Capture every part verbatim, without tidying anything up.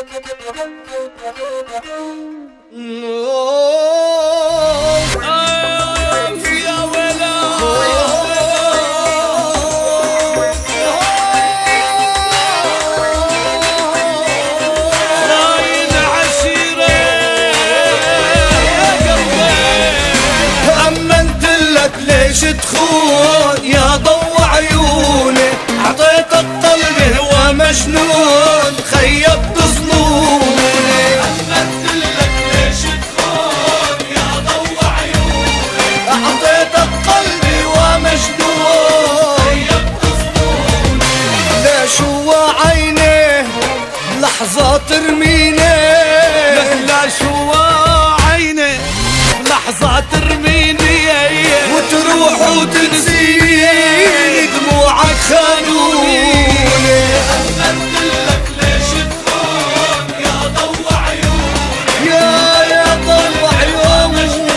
تخون يا ضو عيوني، عطيتك قلبي هو مجنون خيبت ظنوني. أمنت لك ليش تخون يا ضو عيوني، عطيتك قلبي هو مجنون خيبت ظنوني. ليش هو عيني لحظة ترميني، ليش هو عيني لحظة ترميني وتروح وتنسيني دموعك خانوني. أمنت لك ليش تخون يا ضو عيوني، يا يا ضو عيوني.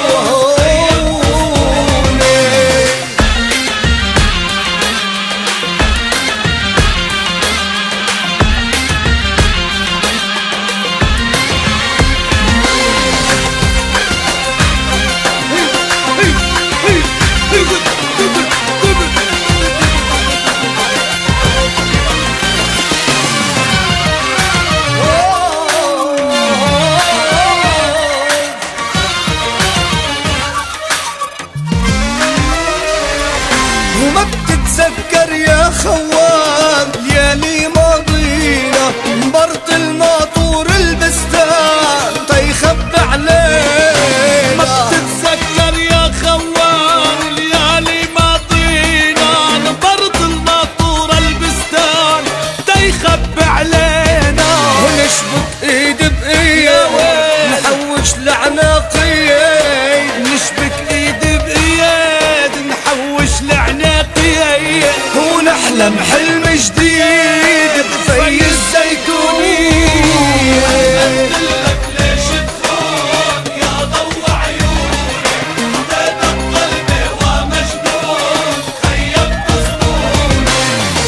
وما بتتذكر يا خوان ليالي ماضينا، مبرط الناطور البستان تيخبي علينا. ما بتتذكر يا خوان ليالي ماضينا، نبرد الناطور البستان تيخبي علينا. ونشبك ايد بايد نحوش لعناقيد، نشبك ايد بايد نحوش لعناقيد، ونحلم حلم جديد بفي الزيتونية. لك ليش تخون يا ضو عيوني، عطيتك قلبي ومجنون خيبت ظنوني.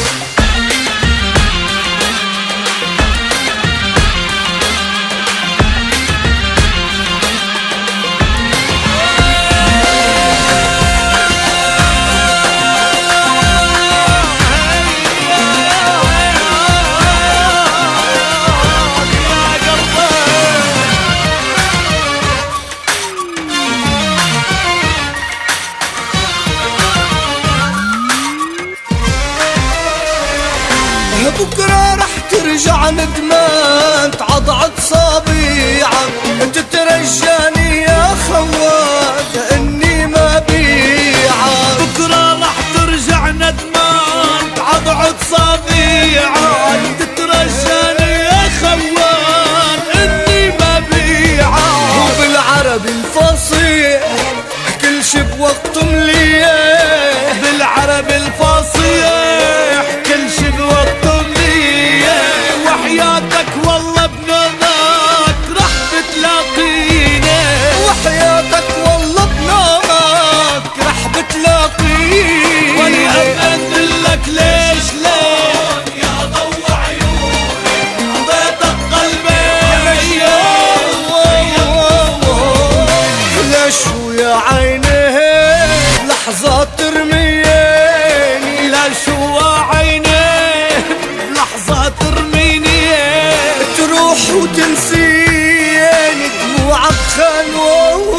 بكرة رح ترجع ندمان تعضعض صابيعك، تترجاني يا خوان كأني ما بيعك. بكرة رح ترجع ندمان تعضعض صابيعك، تترجاني يا خوان اني ما بيعك. وبالعربي الفصيح كل شي بوقته مليح، بالعربي الفصيح كل شي بوقته مليح. وحياتك والله بنومك رح بتلاقيني، وحياتك والله بنامك رح بتلاقيني. وانا أمنت لك ليش لون يا ضو عيوني، عطيتك قلبي ليش ويا عيني لحظة ترميني، ليش هو عيني لحظة ترميني، تروح وتنسيني دموعك خانوني.